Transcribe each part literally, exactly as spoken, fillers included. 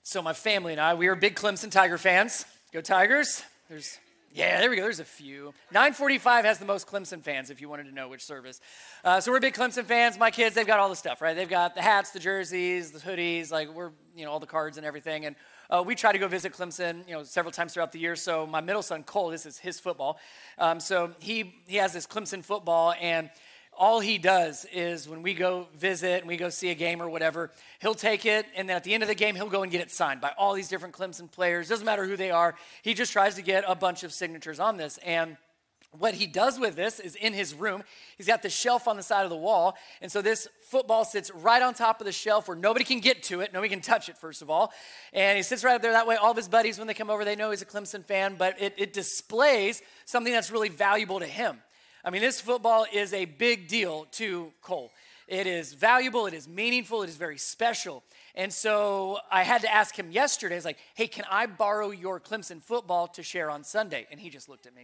So my family and I, we are big Clemson Tiger fans. Go Tigers. There's, yeah, there we go. There's a few. nine forty-five has the most Clemson fans, if you wanted to know which service. Uh, so we're big Clemson fans. My kids, they've got all the stuff, right? They've got the hats, the jerseys, the hoodies, like we're, you know, all the cards and everything. And uh, we try to go visit Clemson, you know, several times throughout the year. So my middle son, Cole, this is his football. Um, so he he has this Clemson football, and all he does is when we go visit and we go see a game or whatever, he'll take it, and then at the end of the game, he'll go and get it signed by all these different Clemson players. Doesn't matter who they are. He just tries to get a bunch of signatures on this. And what he does with this is in his room, he's got this shelf on the side of the wall, and so this football sits right on top of the shelf where nobody can get to it. Nobody can touch it, first of all. And he sits right up there. That way, all of his buddies, when they come over, they know he's a Clemson fan, but it, it displays something that's really valuable to him. I mean, this football is a big deal to Cole. It is valuable, it is meaningful, it is very special. And so I had to ask him yesterday, I was like, hey, can I borrow your Clemson football to share on Sunday? And he just looked at me.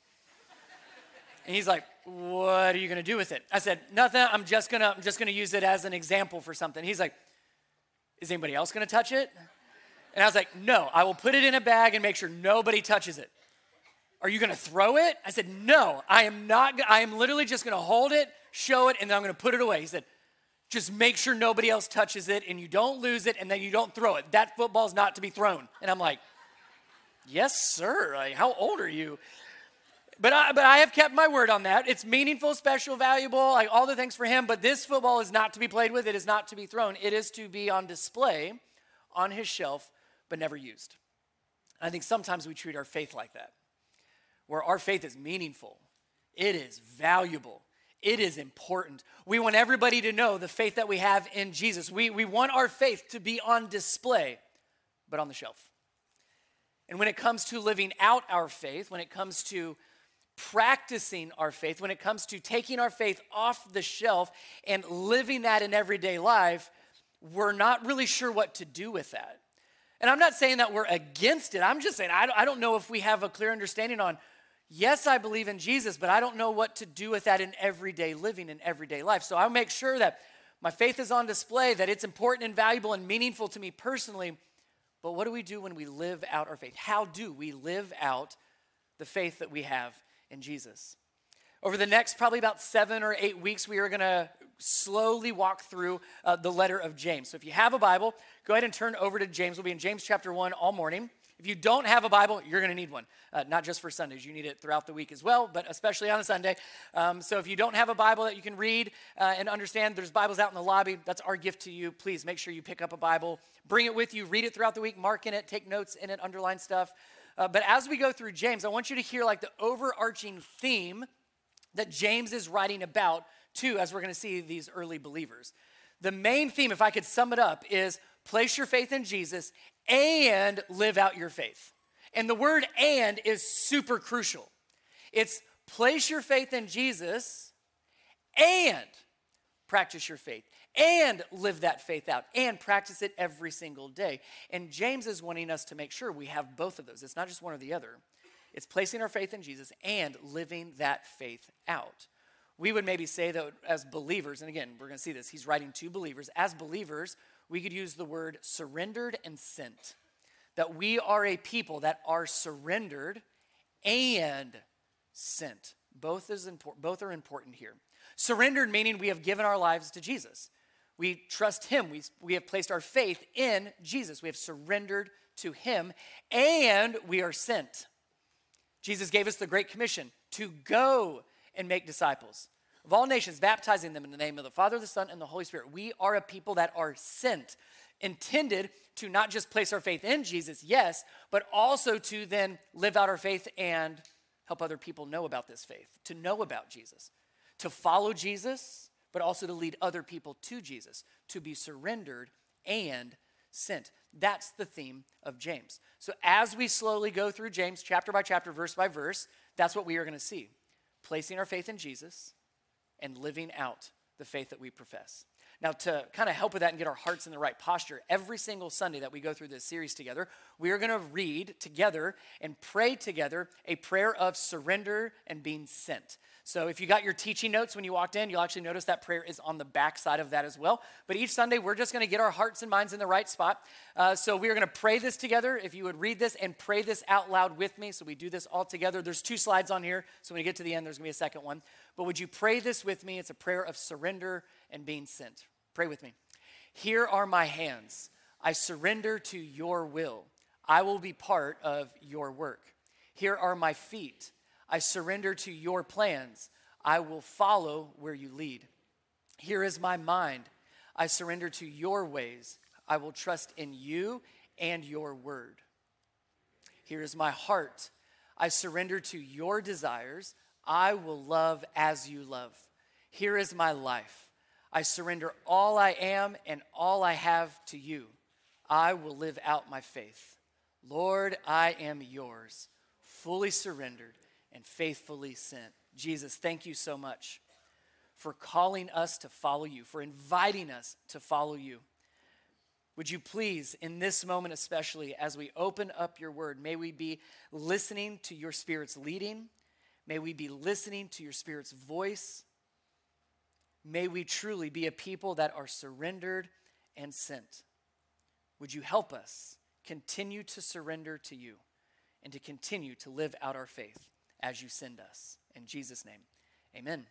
And he's like, what are you gonna do with it? I said, nothing, I'm just gonna, I'm just gonna use it as an example for something. He's like, is anybody else gonna touch it? And I was like, no, I will put it in a bag and make sure nobody touches it. Are you going to throw it? I said, no, I am not. I am literally just going to hold it, show it, and then I'm going to put it away. He said, just make sure nobody else touches it and you don't lose it and then you don't throw it. That football's not to be thrown. And I'm like, yes, sir. Like, how old are you? But I, but I have kept my word on that. It's meaningful, special, valuable, like all the things for him. But this football is not to be played with. It is not to be thrown. It is to be on display on his shelf, but never used. And I think sometimes we treat our faith like that, where our faith is meaningful, it is valuable, it is important. We want everybody to know the faith that we have in Jesus. We, we want our faith to be on display, but on the shelf. And when it comes to living out our faith, when it comes to practicing our faith, when it comes to taking our faith off the shelf and living that in everyday life, we're not really sure what to do with that. And I'm not saying that we're against it. I'm just saying I don't, I don't know if we have a clear understanding on, yes, I believe in Jesus, but I don't know what to do with that in everyday living, in everyday life. So I'll make sure that my faith is on display, that it's important and valuable and meaningful to me personally. But what do we do when we live out our faith? How do we live out the faith that we have in Jesus? Over the next probably about seven or eight weeks, we are going to slowly walk through uh, the letter of James. So if you have a Bible, go ahead and turn over to James. We'll be in James chapter one all morning. If you don't have a Bible, you're going to need one, uh, not just for Sundays. You need it throughout the week as well, but especially on a Sunday. Um, so if you don't have a Bible that you can read uh, and understand, there's Bibles out in the lobby. That's our gift to you. Please make sure you pick up a Bible, bring it with you, read it throughout the week, mark in it, take notes in it, underline stuff. Uh, but as we go through James, I want you to hear like the overarching theme that James is writing about too, as we're going to see these early believers. The main theme, if I could sum it up, is place your faith in Jesus and live out your faith. And the word "and" is super crucial. It's place your faith in Jesus and practice your faith and live that faith out and practice it every single day. And James is wanting us to make sure we have both of those. It's not just one or the other. It's placing our faith in Jesus and living that faith out. We would maybe say that as believers, and again, we're going to see this, he's writing to believers. As believers, we could use the word surrendered and sent. That we are a people that are surrendered and sent. Both, is impor- both are important here. Surrendered meaning we have given our lives to Jesus. We trust him. We, we have placed our faith in Jesus. We have surrendered to him, and we are sent. Jesus gave us the Great Commission to go and make disciples of all nations, baptizing them in the name of the Father, the Son, and the Holy Spirit. We are a people that are sent, intended to not just place our faith in Jesus, yes, but also to then live out our faith and help other people know about this faith, to know about Jesus, to follow Jesus, but also to lead other people to Jesus, to be surrendered and sent. That's the theme of James. So as we slowly go through James, chapter by chapter, verse by verse, that's what we are going to see. Placing our faith in Jesus and living out the faith that we profess. Now, to kind of help with that and get our hearts in the right posture, every single Sunday that we go through this series together, we are going to read together and pray together a prayer of surrender and being sent. So if you got your teaching notes when you walked in, you'll actually notice that prayer is on the back side of that as well. But each Sunday, we're just going to get our hearts and minds in the right spot. Uh, so we are going to pray this together. If you would read this and pray this out loud with me. So we do this all together. There's two slides on here. So when we get to the end, there's going to be a second one. But would you pray this with me? It's a prayer of surrender and being sent. Pray with me. Here are my hands. I surrender to your will. I will be part of your work. Here are my feet. I surrender to your plans. I will follow where you lead. Here is my mind. I surrender to your ways. I will trust in you and your word. Here is my heart. I surrender to your desires. I will love as you love. Here is my life. I surrender all I am and all I have to you. I will live out my faith. Lord, I am yours, fully surrendered and faithfully sent. Jesus, thank you so much for calling us to follow you, for inviting us to follow you. Would you please, in this moment especially, as we open up your word, may we be listening to your Spirit's leading. May we be listening to your Spirit's voice. May we truly be a people that are surrendered and sent. Would you help us continue to surrender to you and to continue to live out our faith as you send us. In Jesus' name, amen.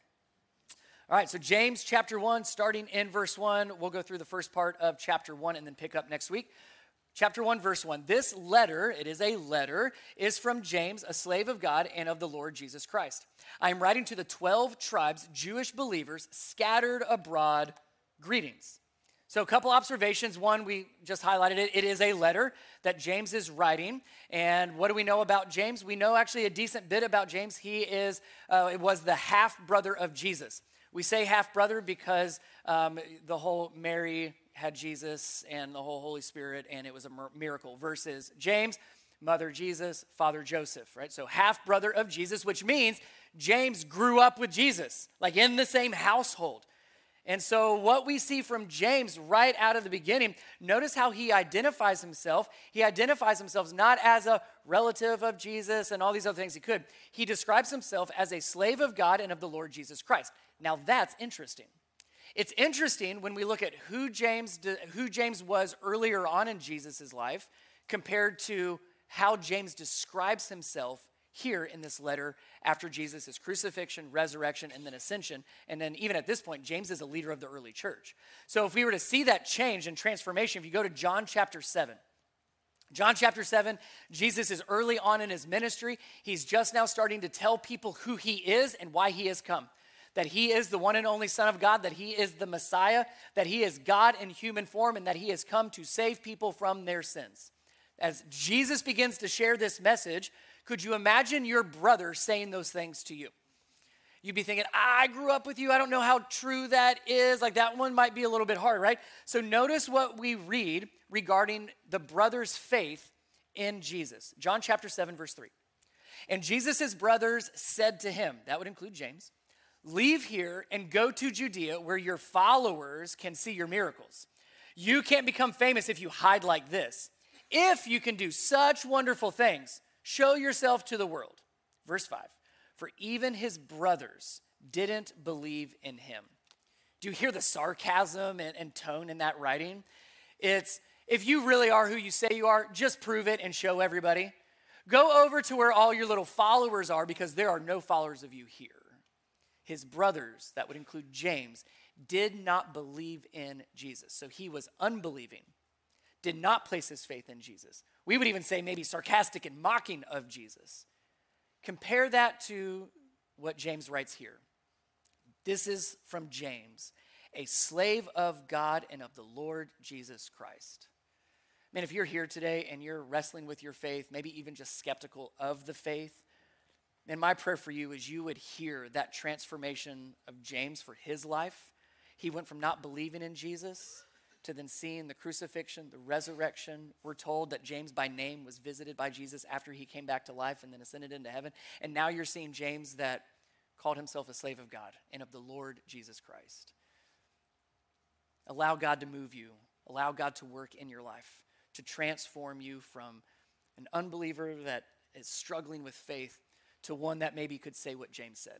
All right, so James chapter one, starting in verse one. We'll go through the first part of chapter one and then pick up next week. Chapter one, verse one. This letter, it is a letter, is from James, a slave of God and of the Lord Jesus Christ. I am writing to the twelve tribes, Jewish believers, scattered abroad, greetings. So a couple observations. One, we just highlighted it. It is a letter that James is writing. And what do we know about James? We know actually a decent bit about James. He is, uh, it was the half-brother of Jesus. We say half-brother because um, the whole Mary had Jesus and the whole Holy Spirit, and it was a miracle, versus James, mother Jesus, father Joseph, right? So half-brother of Jesus, which means James grew up with Jesus, like in the same household. And so what we see from James right out of the beginning, notice how he identifies himself. He identifies himself not as a relative of Jesus and all these other things he could. He describes himself as a slave of God and of the Lord Jesus Christ. Now that's interesting. It's interesting when we look at who James, who James was earlier on in Jesus' life compared to how James describes himself here in this letter after Jesus' crucifixion, resurrection, and then ascension. And then even at this point, James is a leader of the early church. So if we were to see that change and transformation, if you go to John chapter seven, John chapter seven, Jesus is early on in his ministry. He's just now starting to tell people who he is and why he has come. That he is the one and only Son of God, that he is the Messiah, that he is God in human form, and that he has come to save people from their sins. As Jesus begins to share this message, could you imagine your brother saying those things to you? You'd be thinking, I grew up with you. I don't know how true that is. Like that one might be a little bit hard, right? So notice what we read regarding the brother's faith in Jesus. John chapter seven, verse three. And Jesus' brothers said to him, that would include James, leave here and go to Judea where your followers can see your miracles. You can't become famous if you hide like this. If you can do such wonderful things, show yourself to the world. Verse five, for even his brothers didn't believe in him. Do you hear the sarcasm and, and tone in that writing? It's, if you really are who you say you are, just prove it and show everybody. Go over to where all your little followers are because there are no followers of you here. His brothers, that would include James, did not believe in Jesus. So he was unbelieving, did not place his faith in Jesus. We would even say maybe sarcastic and mocking of Jesus. Compare that to what James writes here. This is from James, a slave of God and of the Lord Jesus Christ. Man, if you're here today and you're wrestling with your faith, maybe even just skeptical of the faith, and my prayer for you is you would hear that transformation of James for his life. He went from not believing in Jesus to then seeing the crucifixion, the resurrection. We're told that James by name was visited by Jesus after he came back to life and then ascended into heaven. And now you're seeing James that called himself a slave of God and of the Lord Jesus Christ. Allow God to move you. Allow God to work in your life, to transform you from an unbeliever that is struggling with faith to one that maybe could say what James said.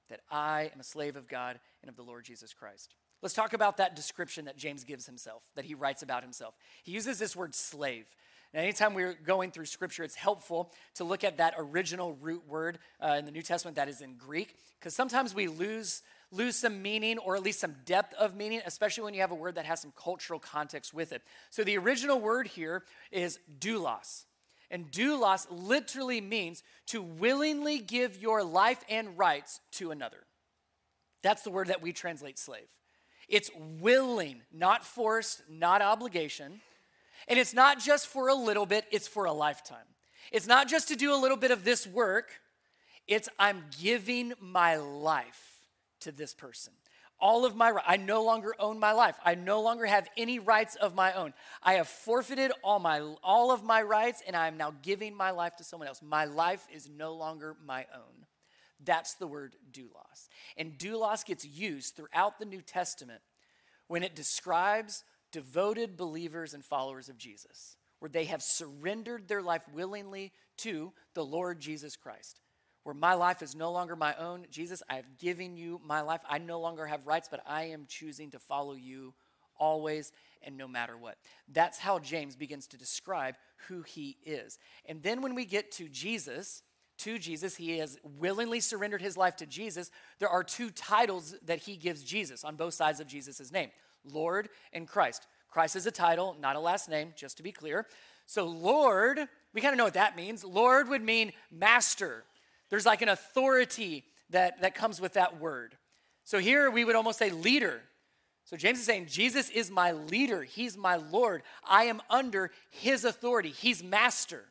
that I am a slave of God and of the Lord Jesus Christ. Let's talk about that description that James gives himself, that he writes about himself. He uses this word slave. And anytime we're going through Scripture, it's helpful to look at that original root word uh, in the New Testament that is in Greek, because sometimes we lose, lose some meaning or at least some depth of meaning, especially when you have a word that has some cultural context with it. So the original word here is doulos. And doulos literally means to willingly give your life and rights to another. That's the word that we translate slave. It's willing, not forced, not obligation. And it's not just for a little bit, it's for a lifetime. It's not just to do a little bit of this work. It's I'm giving my life to this person. All of my, I no longer own my life. I no longer have any rights of my own. I have forfeited all my, all of my rights, and I am now giving my life to someone else. My life is no longer my own. That's the word doulos. And doulos gets used throughout the New Testament when it describes devoted believers and followers of Jesus, where they have surrendered their life willingly to the Lord Jesus Christ, where my life is no longer my own. Jesus, I have given you my life. I no longer have rights, but I am choosing to follow you always and no matter what. That's how James begins to describe who he is. And then when we get to Jesus, to Jesus, he has willingly surrendered his life to Jesus. There are two titles that he gives Jesus on both sides of Jesus' name, Lord and Christ. Christ is a title, not a last name, just to be clear. So Lord, we kind of know what that means. Lord would mean master. There's like an authority that, that comes with that word. So here we would almost say leader. So James is saying, Jesus is my leader. He's my Lord. I am under his authority. He's master.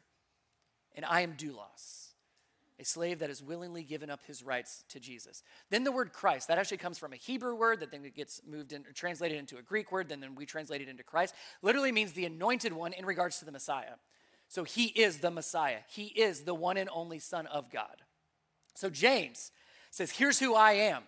And I am doulos, a slave that has willingly given up his rights to Jesus. Then the word Christ, that actually comes from a Hebrew word that then gets moved in, translated into a Greek word, then, then we translate it into Christ. Literally means the anointed one in regards to the Messiah. So he is the Messiah. He is the one and only Son of God. So James says, here's who I am.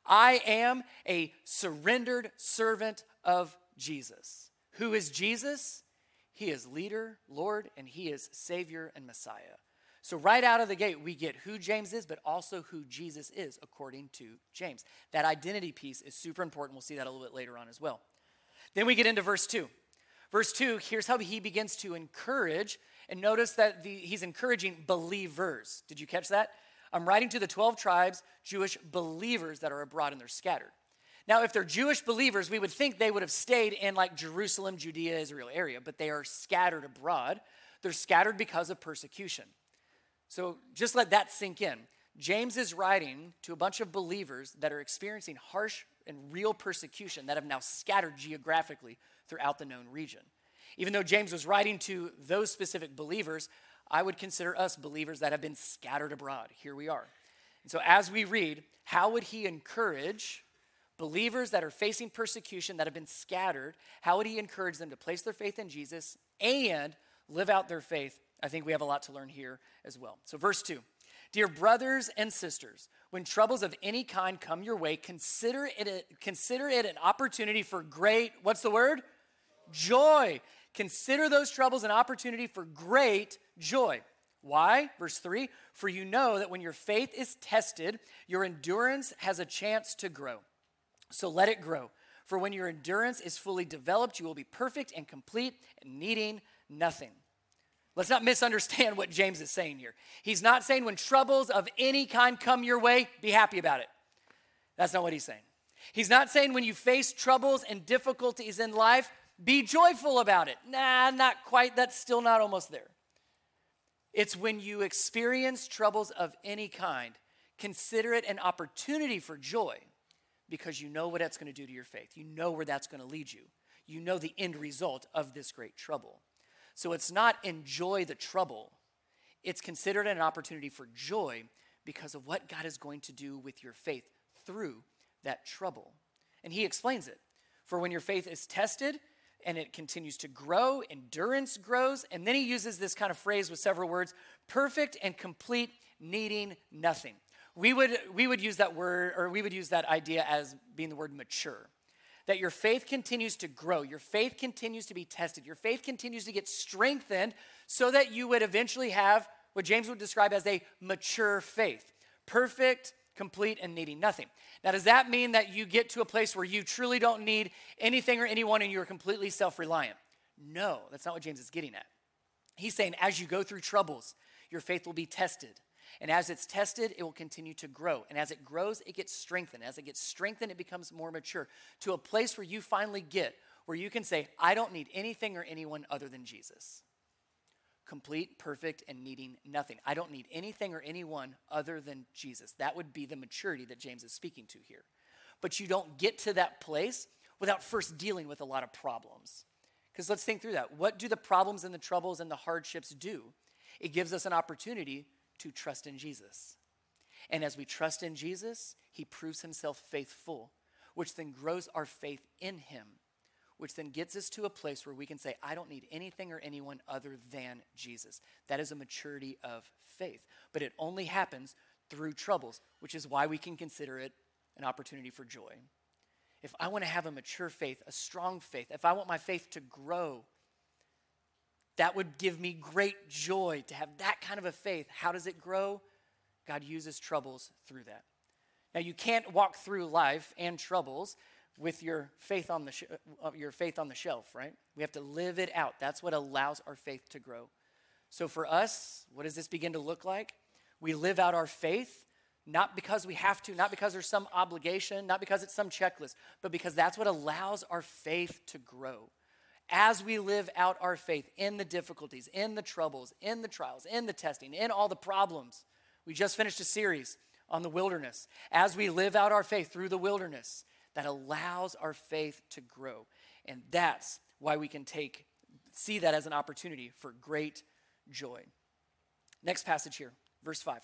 I am a surrendered servant of Jesus. Who is Jesus? He is leader, Lord, and he is Savior and Messiah. So right out of the gate, we get who James is, but also who Jesus is, according to James. That identity piece is super important. We'll see that a little bit later on as well. Then we get into verse two. Verse two, here's how he begins to encourage. And notice that the, he's encouraging believers. Did you catch that? I'm writing to the twelve tribes, Jewish believers that are abroad and they're scattered. Now, if they're Jewish believers, we would think they would have stayed in like Jerusalem, Judea, Israel area, but they are scattered abroad. They're scattered because of persecution. So just let that sink in. James is writing to a bunch of believers that are experiencing harsh and real persecution that have now scattered geographically throughout the known region. Even though James was writing to those specific believers, I would consider us believers that have been scattered abroad. Here we are. And so as we read, how would he encourage believers that are facing persecution, that have been scattered? How would he encourage them to place their faith in Jesus and live out their faith? I think we have a lot to learn here as well. So verse two, dear brothers and sisters, when troubles of any kind come your way, consider it, a, consider it an opportunity for great, what's the word? Joy. Consider those troubles an opportunity for great joy. Why? Verse three, for you know that when your faith is tested, your endurance has a chance to grow. So let it grow. For when your endurance is fully developed, you will be perfect and complete and needing nothing. Let's not misunderstand what James is saying here. He's not saying when troubles of any kind come your way, be happy about it. That's not what he's saying. He's not saying when you face troubles and difficulties in life, be joyful about it. Nah, not quite. That's still not almost there. It's when you experience troubles of any kind, consider it an opportunity for joy because you know what that's going to do to your faith. You know where that's going to lead you. You know the end result of this great trouble. So it's not enjoy the trouble. It's considered an opportunity for joy because of what God is going to do with your faith through that trouble. And he explains it. For when your faith is tested and it continues to grow, endurance grows, and then he uses this kind of phrase with several words, perfect and complete, needing nothing. We would, we would use that word, or we would use that idea as being the word mature. That your faith continues to grow, your faith continues to be tested, your faith continues to get strengthened so that you would eventually have what James would describe as a mature faith. Perfect complete and needing nothing. Now, does that mean that you get to a place where you truly don't need anything or anyone and you're completely self-reliant? No, that's not what James is getting at. He's saying as you go through troubles, your faith will be tested. And as it's tested, it will continue to grow. And as it grows, it gets strengthened. As it gets strengthened, it becomes more mature to a place where you finally get where you can say, I don't need anything or anyone other than Jesus. Complete, perfect, and needing nothing. I don't need anything or anyone other than Jesus. That would be the maturity that James is speaking to here. But you don't get to that place without first dealing with a lot of problems. Because let's think through that. What do the problems and the troubles and the hardships do? It gives us an opportunity to trust in Jesus. And as we trust in Jesus, he proves himself faithful, which then grows our faith in him, which then gets us to a place where we can say, I don't need anything or anyone other than Jesus. That is a maturity of faith. But it only happens through troubles, which is why we can consider it an opportunity for joy. If I want to have a mature faith, a strong faith, if I want my faith to grow, that would give me great joy to have that kind of a faith. How does it grow? God uses troubles through that. Now, you can't walk through life and troubles with your faith on the sh- your faith on the shelf, right? We have to live it out. That's what allows our faith to grow. So for us, what does this begin to look like? We live out our faith, not because we have to, not because there's some obligation, not because it's some checklist, but because that's what allows our faith to grow. As we live out our faith in the difficulties, in the troubles, in the trials, in the testing, in all the problems. We just finished a series on the wilderness. As we live out our faith through the wilderness, that allows our faith to grow. And that's why we can take, see that as an opportunity for great joy. Next passage here, verse five.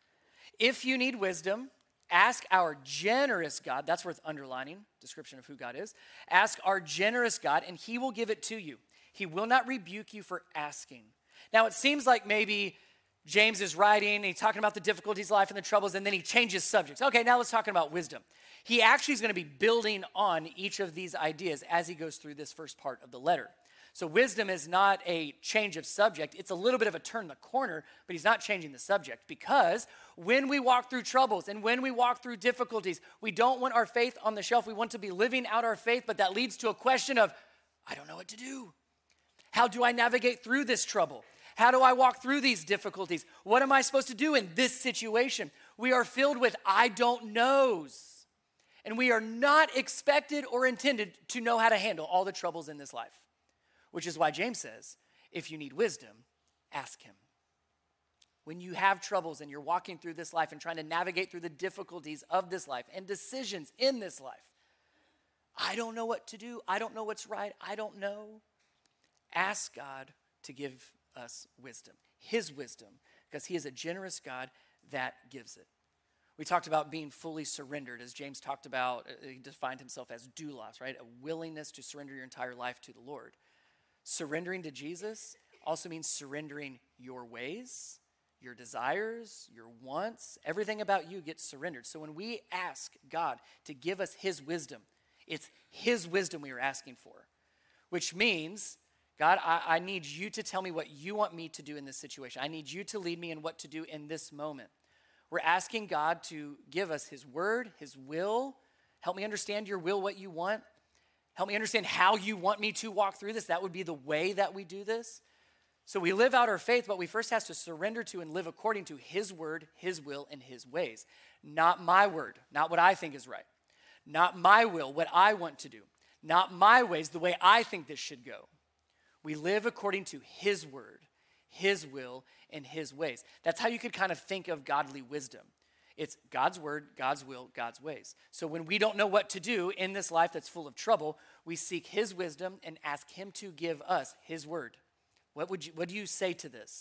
If you need wisdom, ask our generous God. That's worth underlining, description of who God is. Ask our generous God, and he will give it to you. He will not rebuke you for asking. Now, it seems like maybe James is writing, and he's talking about the difficulties of life and the troubles, and then he changes subjects. Okay, now let's talk about wisdom. He actually is going to be building on each of these ideas as he goes through this first part of the letter. So wisdom is not a change of subject. It's a little bit of a turn the corner, but he's not changing the subject, because when we walk through troubles and when we walk through difficulties, we don't want our faith on the shelf. We want to be living out our faith, but that leads to a question of, I don't know what to do. How do I navigate through this trouble? How do I walk through these difficulties? What am I supposed to do in this situation? We are filled with I don't knows. And we are not expected or intended to know how to handle all the troubles in this life. Which is why James says, if you need wisdom, ask him. When you have troubles and you're walking through this life and trying to navigate through the difficulties of this life and decisions in this life, I don't know what to do. I don't know what's right. I don't know. Ask God to give us wisdom, his wisdom, because he is a generous God that gives it. We talked about being fully surrendered, as James talked about. He defined himself as doulos, right? A willingness to surrender your entire life to the Lord. Surrendering to Jesus also means surrendering your ways, your desires, your wants. Everything about you gets surrendered. So when we ask God to give us his wisdom, it's his wisdom we are asking for, which means, God, I, I need you to tell me what you want me to do in this situation. I need you to lead me in what to do in this moment. We're asking God to give us his word, his will. Help me understand your will, what you want. Help me understand how you want me to walk through this. That would be the way that we do this. So we live out our faith, but we first have to surrender to and live according to his word, his will, and his ways. Not my word, not what I think is right. Not my will, what I want to do. Not my ways, the way I think this should go. We live according to his word, his will, and his ways. That's how you could kind of think of godly wisdom. It's God's word, God's will, God's ways. So when we don't know what to do in this life that's full of trouble, we seek his wisdom and ask him to give us his word. What would you, what do you say to this?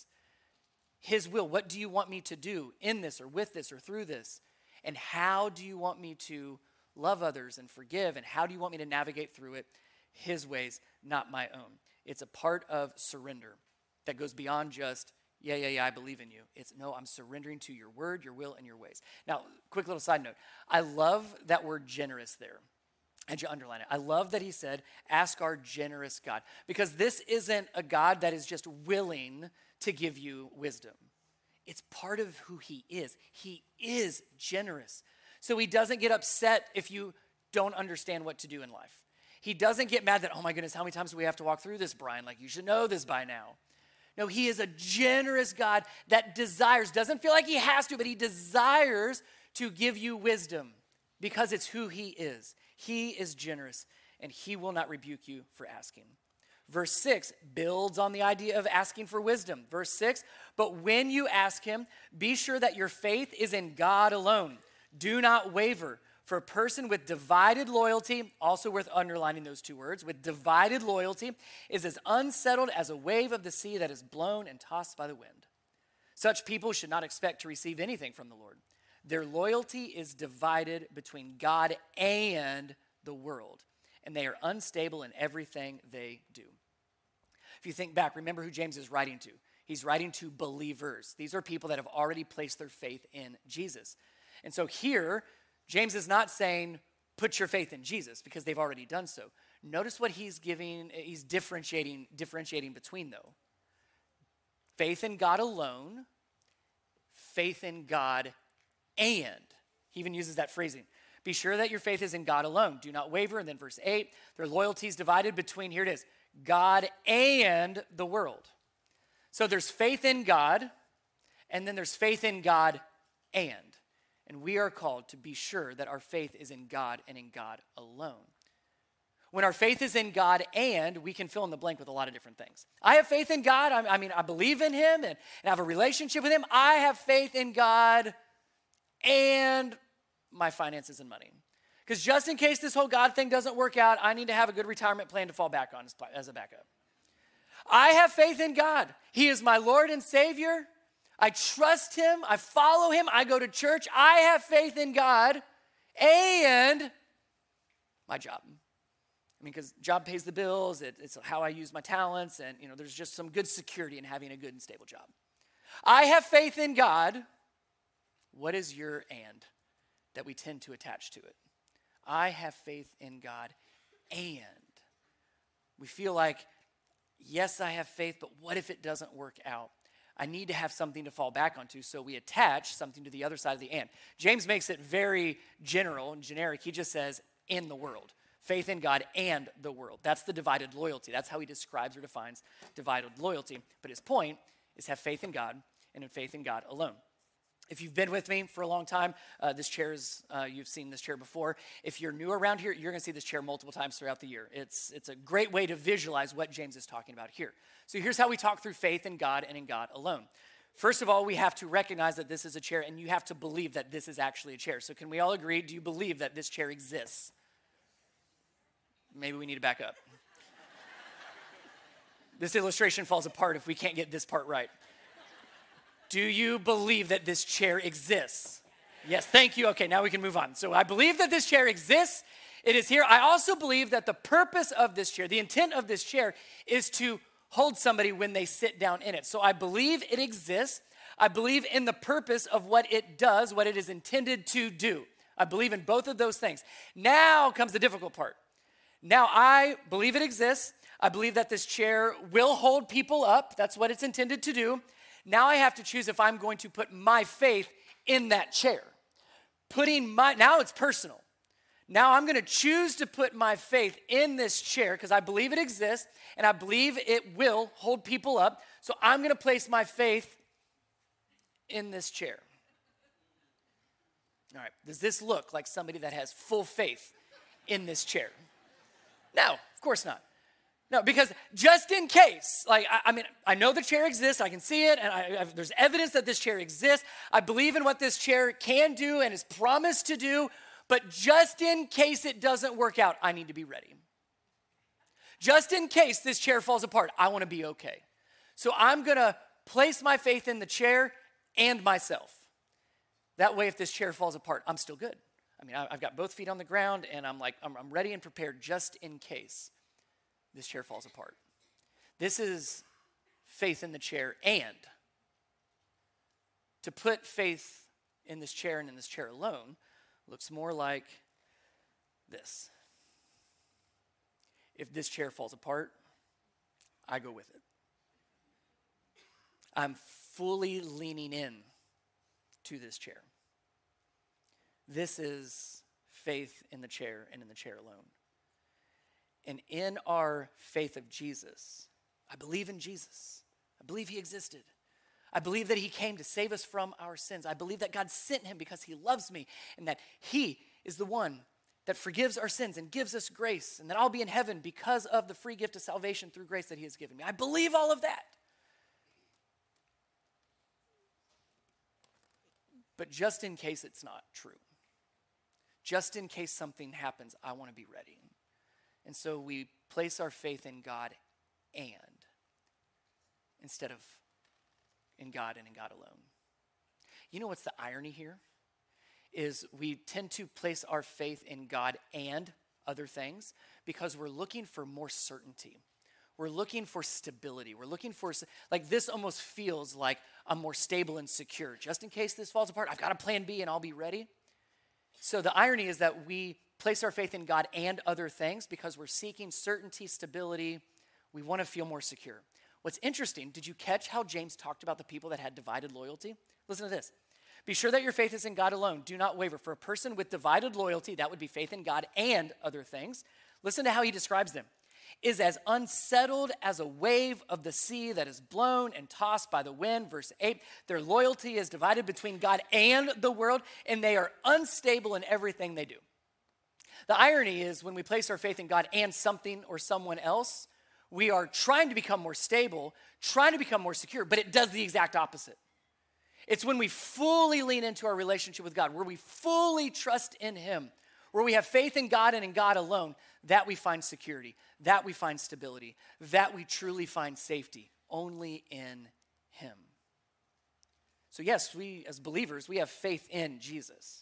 His will, what do you want me to do in this or with this or through this? And how do you want me to love others and forgive? And how do you want me to navigate through it? His ways, not my own. It's a part of surrender that goes beyond just, yeah, yeah, yeah, I believe in you. It's, no, I'm surrendering to your word, your will, and your ways. Now, quick little side note. I love that word generous there. And you underline it. I love that he said, ask our generous God. Because this isn't a God that is just willing to give you wisdom. It's part of who he is. He is generous. So he doesn't get upset if you don't understand what to do in life. He doesn't get mad that, oh my goodness, how many times do we have to walk through this, Brian? Like, you should know this by now. No, he is a generous God that desires, doesn't feel like he has to, but he desires to give you wisdom because it's who he is. He is generous, and he will not rebuke you for asking. Verse six builds on the idea of asking for wisdom. Verse six, but when you ask him, be sure that your faith is in God alone. Do not waver. For a person with divided loyalty, also worth underlining those two words, with divided loyalty is as unsettled as a wave of the sea that is blown and tossed by the wind. Such people should not expect to receive anything from the Lord. Their loyalty is divided between God and the world, and they are unstable in everything they do. If you think back, remember who James is writing to. He's writing to believers. These are people that have already placed their faith in Jesus. And so here, James is not saying, put your faith in Jesus, because they've already done so. Notice what he's giving, he's differentiating, differentiating between, though. Faith in God alone, faith in God and. He even uses that phrasing. Be sure that your faith is in God alone. Do not waver. And then verse eight, their loyalty is divided between, here it is, God and the world. So there's faith in God, and then there's faith in God and. And we are called to be sure that our faith is in God and in God alone. When our faith is in God and, we can fill in the blank with a lot of different things. I have faith in God. I, I mean, I believe in him and, and I have a relationship with him. I have faith in God and my finances and money. Because just in case this whole God thing doesn't work out, I need to have a good retirement plan to fall back on as, as a backup. I have faith in God. He is my Lord and Savior. I trust him. I follow him. I go to church. I have faith in God and my job. I mean, because job pays the bills. It, it's how I use my talents. And, you know, there's just some good security in having a good and stable job. I have faith in God. What is your and that we tend to attach to it? I have faith in God and. We feel like, yes, I have faith, but what if it doesn't work out? I need to have something to fall back onto, so we attach something to the other side of the and. James makes it very general and generic. He just says, in the world. Faith in God and the world. That's the divided loyalty. That's how he describes or defines divided loyalty. But his point is have faith in God and in faith in God alone. If you've been with me for a long time, uh, this chair is, uh, you've seen this chair before. If you're new around here, you're going to see this chair multiple times throughout the year. It's, it's a great way to visualize what James is talking about here. So here's how we talk through faith in God and in God alone. First of all, we have to recognize that this is a chair, and you have to believe that this is actually a chair. So can we all agree, do you believe that this chair exists? Maybe we need to back up. This illustration falls apart if we can't get this part right. Do you believe that this chair exists? Yes, thank you. Okay, now we can move on. So I believe that this chair exists. It is here. I also believe that the purpose of this chair, the intent of this chair, is to hold somebody when they sit down in it. So I believe it exists. I believe in the purpose of what it does, what it is intended to do. I believe in both of those things. Now comes the difficult part. Now I believe it exists. I believe that this chair will hold people up. That's what it's intended to do. Now I have to choose if I'm going to put my faith in that chair. Putting my, now it's personal. Now I'm going to choose to put my faith in this chair because I believe it exists and I believe it will hold people up. So I'm going to place my faith in this chair. All right, does this look like somebody that has full faith in this chair? No, of course not. No, because just in case, like, I, I mean, I know the chair exists, I can see it, and I, I've, there's evidence that this chair exists. I believe in what this chair can do and is promised to do, but just in case it doesn't work out, I need to be ready. Just in case this chair falls apart, I want to be okay. So I'm going to place my faith in the chair and myself. That way, if this chair falls apart, I'm still good. I mean, I, I've got both feet on the ground, and I'm like, I'm, I'm ready and prepared just in case this chair falls apart. This is faith in the chair and. To put faith in this chair and in this chair alone looks more like this. If this chair falls apart, I go with it. I'm fully leaning in to this chair. This is faith in the chair and in the chair alone. And in our faith of Jesus, I believe in Jesus. I believe he existed. I believe that he came to save us from our sins. I believe that God sent him because he loves me and that he is the one that forgives our sins and gives us grace and that I'll be in heaven because of the free gift of salvation through grace that he has given me. I believe all of that. But just in case it's not true, just in case something happens, I want to be ready. And so we place our faith in God and instead of in God and in God alone. You know what's the irony here? Is we tend to place our faith in God and other things because we're looking for more certainty. We're looking for stability. We're looking for, like this almost feels like I'm more stable and secure. Just in case this falls apart, I've got a plan B and I'll be ready. So the irony is that we place our faith in God and other things because we're seeking certainty, stability. We want to feel more secure. What's interesting, did you catch how James talked about the people that had divided loyalty? Listen to this. Be sure that your faith is in God alone. Do not waver. For a person with divided loyalty, that would be faith in God and other things. Listen to how he describes them. Is as unsettled as a wave of the sea that is blown and tossed by the wind. Verse eight, their loyalty is divided between God and the world, and they are unstable in everything they do. The irony is when we place our faith in God and something or someone else, we are trying to become more stable, trying to become more secure, but it does the exact opposite. It's when we fully lean into our relationship with God, where we fully trust in him, where we have faith in God and in God alone, that we find security, that we find stability, that we truly find safety, only in him. So yes, we as believers, we have faith in Jesus.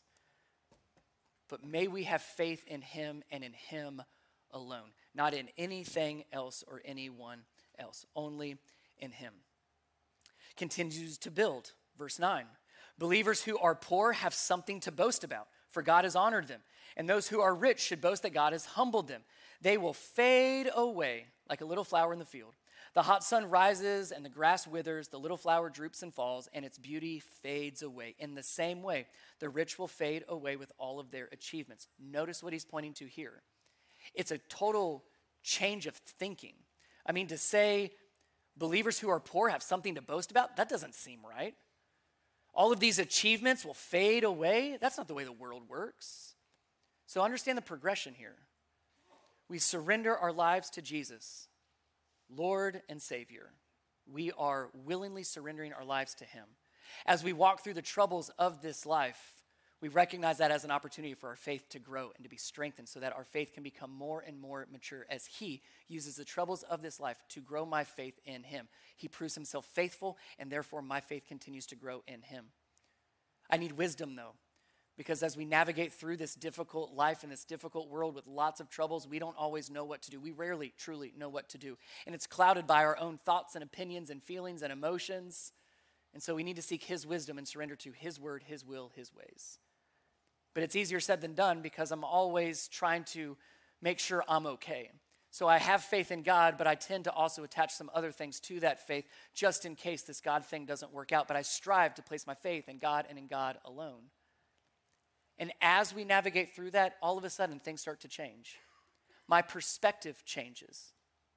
But may we have faith in him and in him alone, not in anything else or anyone else, only in him. Continues to build, verse nine. Believers who are poor have something to boast about, for God has honored them. And those who are rich should boast that God has humbled them. They will fade away like a little flower in the field. The hot sun rises and the grass withers, the little flower droops and falls, and its beauty fades away. In the same way, the rich will fade away with all of their achievements. Notice what he's pointing to here. It's a total change of thinking. I mean, to say believers who are poor have something to boast about, that doesn't seem right. All of these achievements will fade away. That's not the way the world works. So understand the progression here. We surrender our lives to Jesus, Lord and Savior. We are willingly surrendering our lives to him. As we walk through the troubles of this life, we recognize that as an opportunity for our faith to grow and to be strengthened so that our faith can become more and more mature as he uses the troubles of this life to grow my faith in him. He proves himself faithful, and therefore my faith continues to grow in him. I need wisdom, though, because as we navigate through this difficult life in this difficult world with lots of troubles, we don't always know what to do. We rarely truly know what to do. And it's clouded by our own thoughts and opinions and feelings and emotions. And so we need to seek his wisdom and surrender to his word, his will, his ways. But it's easier said than done because I'm always trying to make sure I'm okay. So I have faith in God, but I tend to also attach some other things to that faith just in case this God thing doesn't work out. But I strive to place my faith in God and in God alone. And as we navigate through that, all of a sudden things start to change. My perspective changes.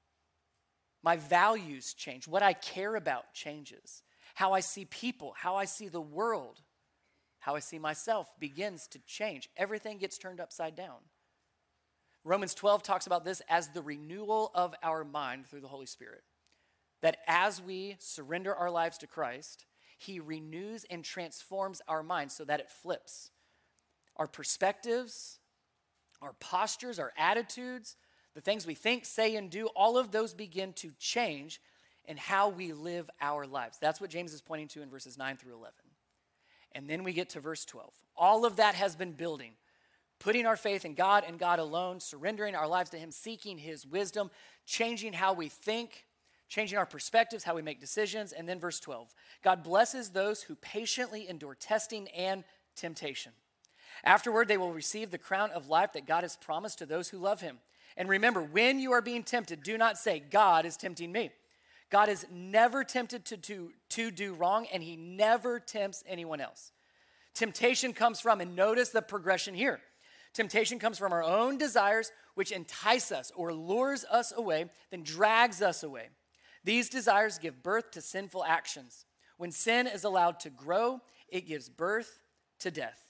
My values change. What I care about changes. How I see people, how I see the world, how I see myself begins to change. Everything gets turned upside down. Romans twelve talks about this as the renewal of our mind through the Holy Spirit. That as we surrender our lives to Christ, he renews and transforms our mind so that it flips. Our perspectives, our postures, our attitudes, the things we think, say, and do, all of those begin to change in how we live our lives. That's what James is pointing to in verses nine through eleven. And then we get to verse twelve. All of that has been building, putting our faith in God and God alone, surrendering our lives to him, seeking his wisdom, changing how we think, changing our perspectives, how we make decisions. And then verse twelve, God blesses those who patiently endure testing and temptation. Afterward, they will receive the crown of life that God has promised to those who love him. And remember, when you are being tempted, do not say, God is tempting me. God is never tempted to do, to do wrong, and he never tempts anyone else. Temptation comes from, and notice the progression here. Temptation comes from our own desires, which entice us or lures us away, then drags us away. These desires give birth to sinful actions. When sin is allowed to grow, it gives birth to death.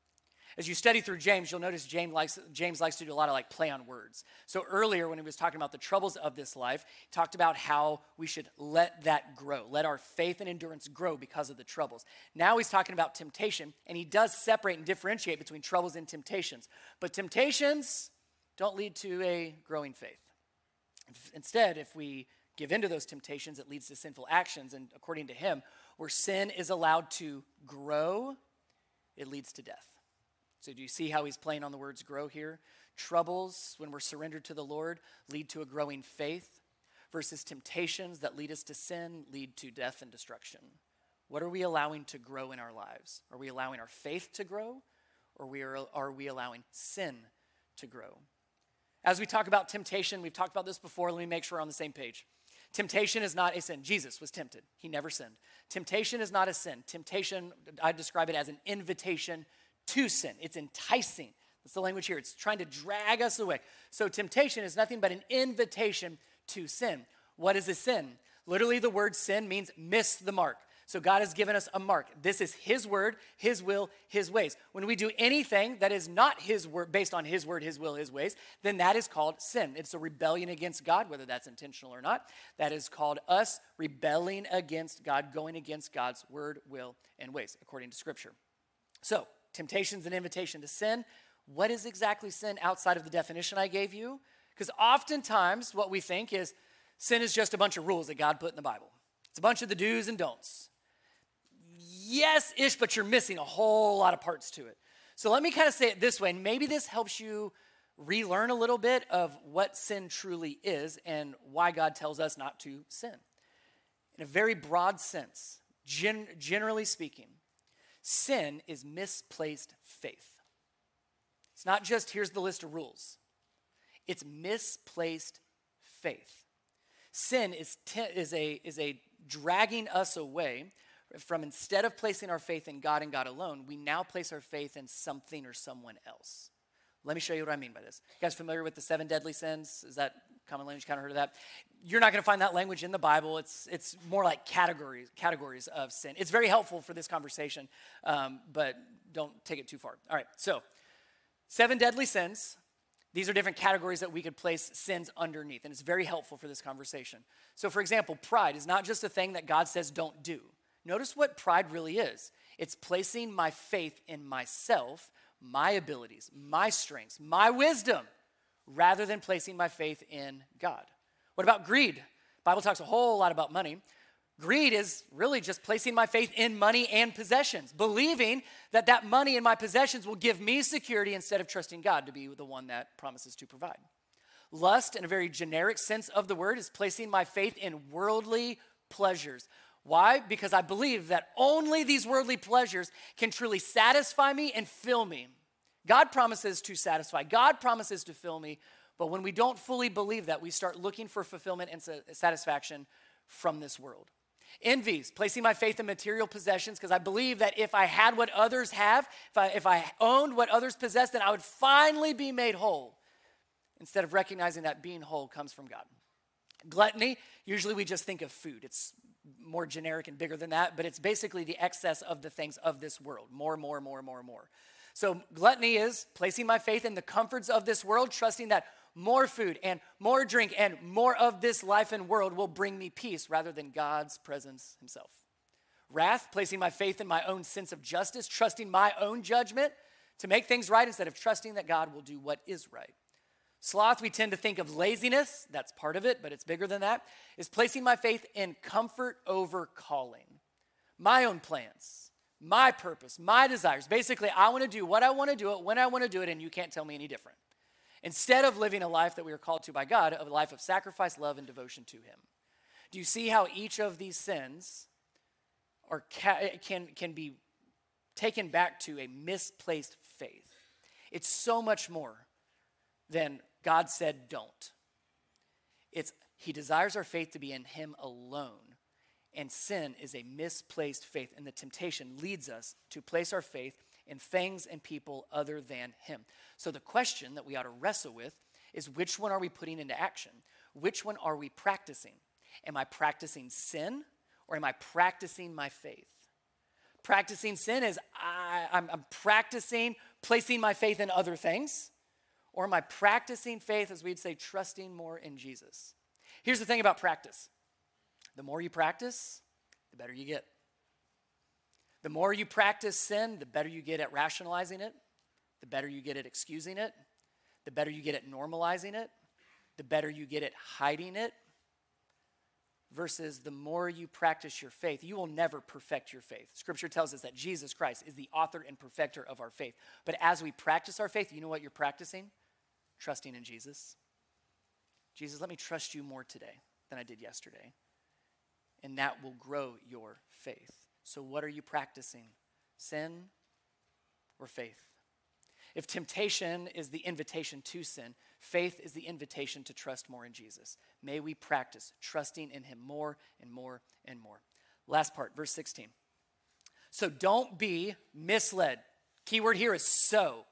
As you study through James, you'll notice James likes, James likes to do a lot of like play on words. So earlier when he was talking about the troubles of this life, he talked about how we should let that grow, let our faith and endurance grow because of the troubles. Now he's talking about temptation, and he does separate and differentiate between troubles and temptations. But temptations don't lead to a growing faith. Instead, if we give into those temptations, it leads to sinful actions. And according to him, where sin is allowed to grow, it leads to death. So do you see how he's playing on the words grow here? Troubles, when we're surrendered to the Lord, lead to a growing faith, versus temptations that lead us to sin lead to death and destruction. What are we allowing to grow in our lives? Are we allowing our faith to grow, or we are, are we allowing sin to grow? As we talk about temptation, we've talked about this before. Let me make sure we're on the same page. Temptation is not a sin. Jesus was tempted. He never sinned. Temptation is not a sin. Temptation, I describe it as an invitation to sin. It's enticing. That's the language here. It's trying to drag us away. So temptation is nothing but an invitation to sin. What is a sin? Literally, the word sin means miss the mark. So God has given us a mark. This is his word, his will, his ways. When we do anything that is not his word, based on his word, his will, his ways, then that is called sin. It's a rebellion against God, whether that's intentional or not. That is called us rebelling against God, going against God's word, will, and ways, according to Scripture. So, temptation's an invitation to sin. What is exactly sin outside of the definition I gave you? Because oftentimes what we think is sin is just a bunch of rules that God put in the Bible. It's a bunch of the do's and don'ts. Yes-ish, but you're missing a whole lot of parts to it. So let me kind of say it this way, and maybe this helps you relearn a little bit of what sin truly is and why God tells us not to sin. In a very broad sense, gen- generally speaking, sin is misplaced faith. It's not just here's the list of rules. It's misplaced faith. Sin is, te- is, a, is a dragging us away from, instead of placing our faith in God and God alone, we now place our faith in something or someone else. Let me show you what I mean by this. You guys familiar with the seven deadly sins? Is that common language? Kind of heard of that? You're not going to find that language in the Bible. It's it's more like categories categories of sin. It's very helpful for this conversation, um, but don't take it too far. All right, so seven deadly sins. These are different categories that we could place sins underneath, and it's very helpful for this conversation. So, for example, pride is not just a thing that God says don't do. Notice what pride really is. It's placing my faith in myself, my abilities, my strengths, my wisdom, rather than placing my faith in God. What about greed? The Bible talks a whole lot about money. Greed is really just placing my faith in money and possessions, believing that that money and my possessions will give me security instead of trusting God to be the one that promises to provide. Lust, in a very generic sense of the word, is placing my faith in worldly pleasures. Why? Because I believe that only these worldly pleasures can truly satisfy me and fill me. God promises to satisfy. God promises to fill me. But when we don't fully believe that, we start looking for fulfillment and satisfaction from this world. Envies, placing my faith in material possessions because I believe that if I had what others have, if I, if I owned what others possess, then I would finally be made whole. Instead of recognizing that being whole comes from God. Gluttony, usually we just think of food. It's more generic and bigger than that, but it's basically the excess of the things of this world. More, more, more, more, more. So gluttony is placing my faith in the comforts of this world, trusting that more food and more drink and more of this life and world will bring me peace rather than God's presence himself. Wrath, placing my faith in my own sense of justice, trusting my own judgment to make things right instead of trusting that God will do what is right. Sloth, we tend to think of laziness, that's part of it, but it's bigger than that, is placing my faith in comfort over calling. My own plans, my purpose, my desires. Basically, I want to do what I want to do it, when I want to do it, and you can't tell me any different. Instead of living a life that we are called to by God, a life of sacrifice, love, and devotion to him. Do you see how each of these sins are can, can be taken back to a misplaced faith? It's so much more than God said don't. It's He desires our faith to be in him alone. And sin is a misplaced faith. And the temptation leads us to place our faith in things and people other than him. So the question that we ought to wrestle with is, which one are we putting into action? Which one are we practicing? Am I practicing sin, or am I practicing my faith? Practicing sin is I, I'm, I'm practicing placing my faith in other things, or am I practicing faith, as we'd say, trusting more in Jesus? Here's the thing about practice. The more you practice, the better you get. The more you practice sin, the better you get at rationalizing it, the better you get at excusing it, the better you get at normalizing it, the better you get at hiding it, versus the more you practice your faith. You will never perfect your faith. Scripture tells us that Jesus Christ is the author and perfecter of our faith. But as we practice our faith, you know what you're practicing? Trusting in Jesus. Jesus, let me trust you more today than I did yesterday. And that will grow your faith. So what are you practicing? Sin or faith? If temptation is the invitation to sin, faith is the invitation to trust more in Jesus. May we practice trusting in him more and more and more. Last part, verse sixteen. So don't be misled. Key word here is so.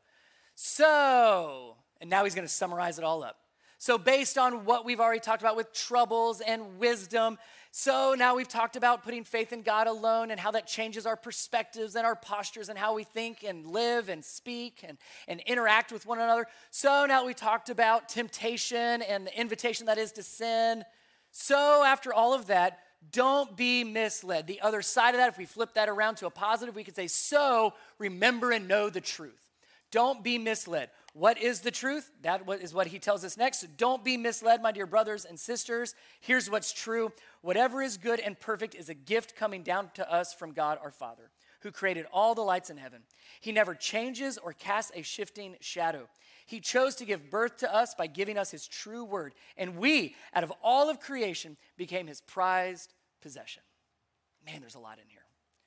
So, and now he's going to summarize it all up. So based on what we've already talked about with troubles and wisdom, so now we've talked about putting faith in God alone and how that changes our perspectives and our postures and how we think and live and speak and, and interact with one another. So now we talked about temptation and the invitation that is to sin. So after all of that, don't be misled. The other side of that, if we flip that around to a positive, we could say, so remember and know the truth. Don't be misled. What is the truth? That is what he tells us next. So don't be misled, my dear brothers and sisters. Here's what's true. Whatever is good and perfect is a gift coming down to us from God our Father, who created all the lights in heaven. He never changes or casts a shifting shadow. He chose to give birth to us by giving us his true word. And we, out of all of creation, became his prized possession. Man, there's a lot in here.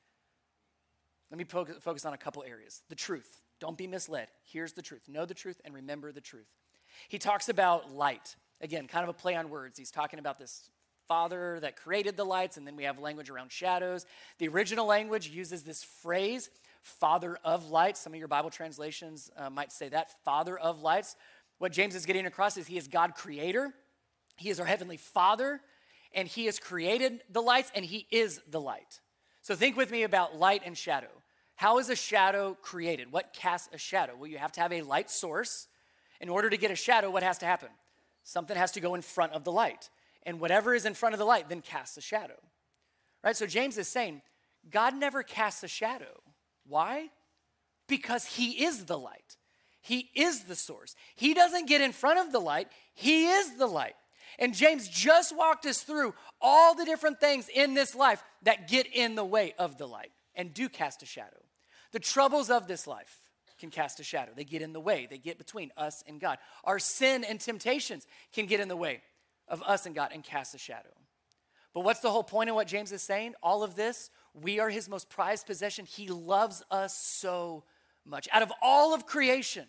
Let me focus on a couple areas. The truth. Don't be misled. Here's the truth. Know the truth and remember the truth. He talks about light. Again, kind of a play on words. He's talking about this Father that created the lights, and then we have language around shadows. The original language uses this phrase, Father of lights. Some of your Bible translations uh, might say that, Father of lights. What James is getting across is he is God creator. He is our heavenly Father, and he has created the lights, and he is the light. So think with me about light and shadow. How is a shadow created? What casts a shadow? Well, you have to have a light source. In order to get a shadow, what has to happen? Something has to go in front of the light. And whatever is in front of the light then casts a shadow. Right? So James is saying, God never casts a shadow. Why? Because he is the light. He is the source. He doesn't get in front of the light. He is the light. And James just walked us through all the different things in this life that get in the way of the light and do cast a shadow. The troubles of this life can cast a shadow. They get in the way. They get between us and God. Our sin and temptations can get in the way of us and God and cast a shadow. But what's the whole point of what James is saying? All of this, we are his most prized possession. He loves us so much. Out of all of creation,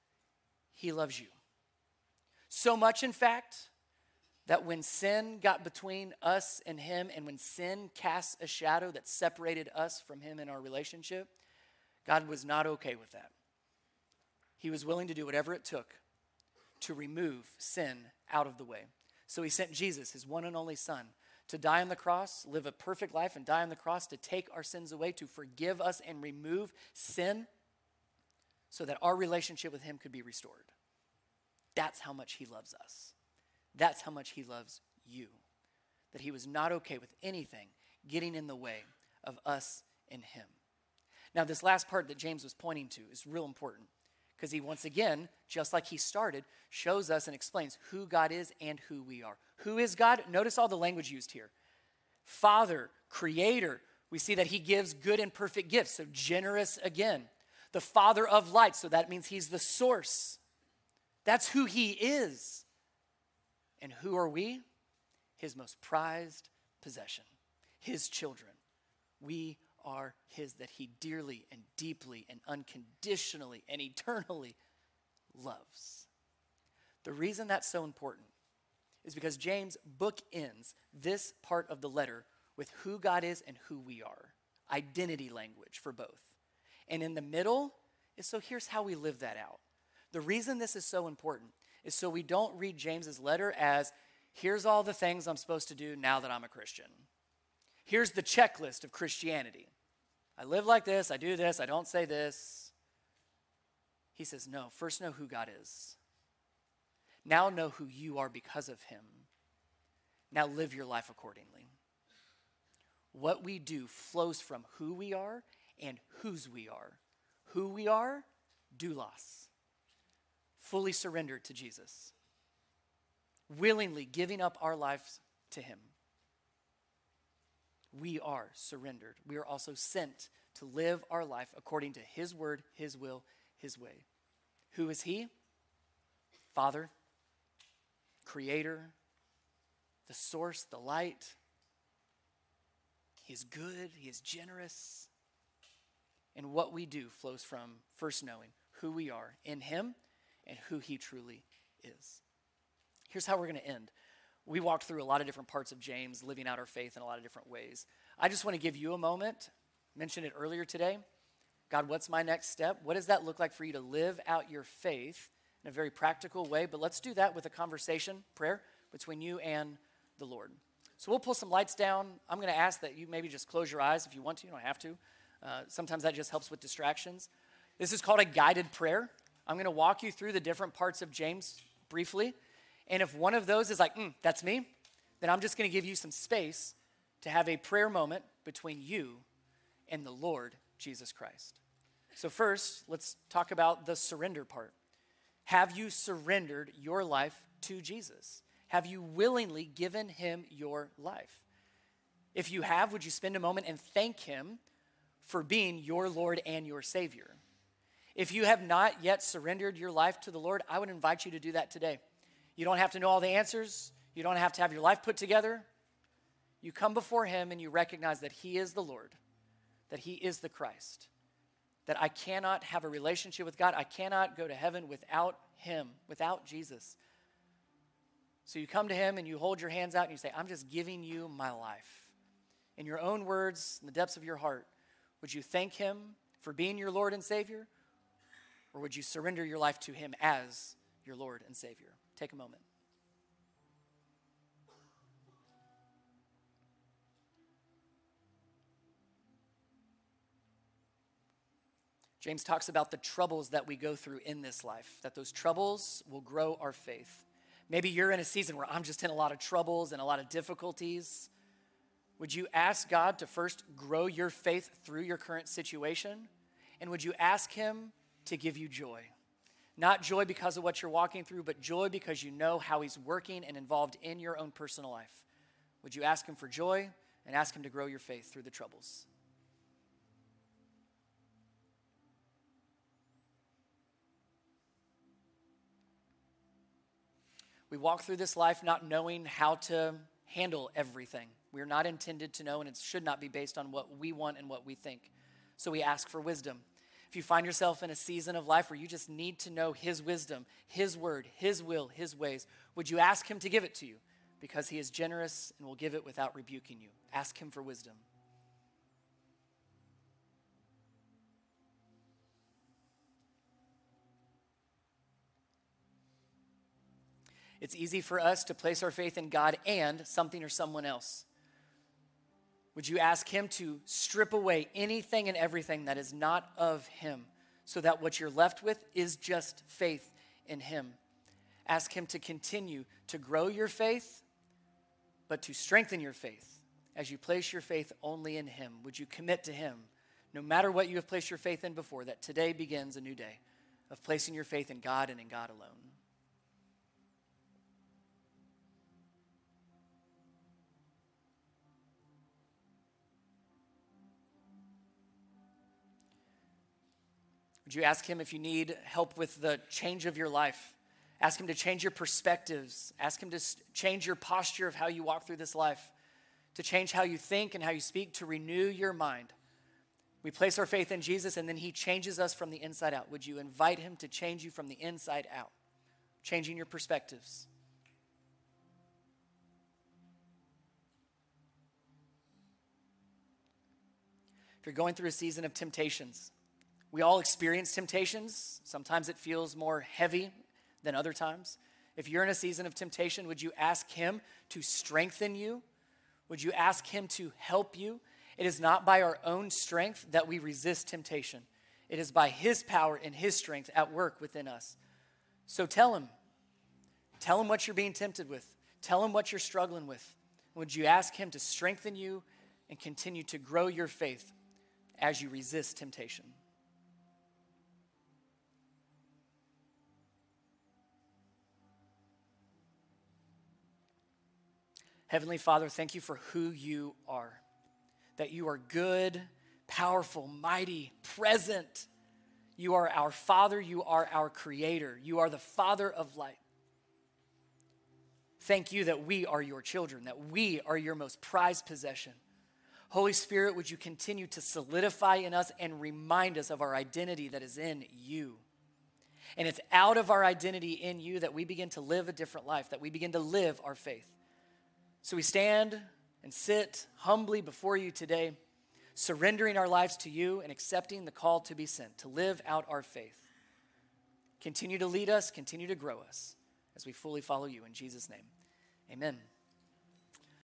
he loves you. So much, in fact, that when sin got between us and him, and when sin cast a shadow that separated us from him in our relationship, God was not okay with that. He was willing to do whatever it took to remove sin out of the way. So he sent Jesus, his one and only son, to die on the cross, live a perfect life and die on the cross to take our sins away, to forgive us and remove sin so that our relationship with him could be restored. That's how much he loves us. That's how much he loves you. That he was not okay with anything getting in the way of us and him. Now, this last part that James was pointing to is real important because he once again, just like he started, shows us and explains who God is and who we are. Who is God? Notice all the language used here. Father, creator. We see that he gives good and perfect gifts, so generous again. The Father of light, so that means he's the source. That's who he is. And who are we? His most prized possession, his children. We are his, that he dearly and deeply and unconditionally and eternally loves. The reason that's so important is because James bookends this part of the letter with who God is and who we are. Identity language for both. And in the middle is so here's how we live that out. The reason this is so important is so we don't read James's letter as here's all the things I'm supposed to do now that I'm a Christian. Here's the checklist of Christianity. I live like this, I do this, I don't say this. He says, no, first know who God is. Now know who you are because of him. Now live your life accordingly. What we do flows from who we are and whose we are. Who we are, doulos. Fully surrendered to Jesus. Willingly giving up our lives to him. We are surrendered. We are also sent to live our life according to his word, his will, his way. Who is he? Father, creator, the source, the light. He is good, he is generous. And what we do flows from first knowing who we are in him and who he truly is. Here's how we're going to end. We walked through a lot of different parts of James, living out our faith in a lot of different ways. I just want to give you a moment, mentioned it earlier today. God, what's my next step? What does that look like for you to live out your faith in a very practical way? But let's do that with a conversation, prayer, between you and the Lord. So we'll pull some lights down. I'm going to ask that you maybe just close your eyes if you want to. You don't have to. Uh, sometimes that just helps with distractions. This is called a guided prayer. I'm going to walk you through the different parts of James briefly. And if one of those is like, mm, that's me, then I'm just going to give you some space to have a prayer moment between you and the Lord Jesus Christ. So first, let's talk about the surrender part. Have you surrendered your life to Jesus? Have you willingly given him your life? If you have, would you spend a moment and thank him for being your Lord and your Savior? If you have not yet surrendered your life to the Lord, I would invite you to do that today. You don't have to know all the answers. You don't have to have your life put together. You come before him and you recognize that he is the Lord, that he is the Christ, that I cannot have a relationship with God. I cannot go to heaven without him, without Jesus. So you come to him and you hold your hands out and you say, I'm just giving you my life. In your own words, in the depths of your heart, would you thank him for being your Lord and Savior? Or would you surrender your life to him as your Lord and Savior? Take a moment. James talks about the troubles that we go through in this life, that those troubles will grow our faith. Maybe you're in a season where I'm just in a lot of troubles and a lot of difficulties. Would you ask God to first grow your faith through your current situation? And would you ask him to give you joy? Not joy because of what you're walking through, but joy because you know how he's working and involved in your own personal life. Would you ask him for joy and ask him to grow your faith through the troubles? We walk through this life not knowing how to handle everything. We're not intended to know, and it should not be based on what we want and what we think. So we ask for wisdom. If you find yourself in a season of life where you just need to know his wisdom, his word, his will, his ways, would you ask him to give it to you? Because he is generous and will give it without rebuking you. Ask him for wisdom. It's easy for us to place our faith in God and something or someone else. Would you ask him to strip away anything and everything that is not of him so that what you're left with is just faith in him? Ask him to continue to grow your faith, but to strengthen your faith as you place your faith only in him. Would you commit to him, no matter what you have placed your faith in before, that today begins a new day of placing your faith in God and in God alone? Would you ask him if you need help with the change of your life? Ask him to change your perspectives. Ask him to change your posture of how you walk through this life, to change how you think and how you speak, to renew your mind. We place our faith in Jesus and then he changes us from the inside out. Would you invite him to change you from the inside out, changing your perspectives? If you're going through a season of temptations, we all experience temptations. Sometimes it feels more heavy than other times. If you're in a season of temptation, would you ask him to strengthen you? Would you ask him to help you? It is not by our own strength that we resist temptation. It is by his power and his strength at work within us. So tell him. Tell him what you're being tempted with. Tell him what you're struggling with. Would you ask him to strengthen you and continue to grow your faith as you resist temptation? Heavenly Father, thank you for who you are, that you are good, powerful, mighty, present. You are our Father, you are our Creator, you are the Father of light. Thank you that we are your children, that we are your most prized possession. Holy Spirit, would you continue to solidify in us and remind us of our identity that is in you. And it's out of our identity in you that we begin to live a different life, that we begin to live our faith. So we stand and sit humbly before you today, surrendering our lives to you and accepting the call to be sent, to live out our faith. Continue to lead us, continue to grow us as we fully follow you in Jesus' name. Amen.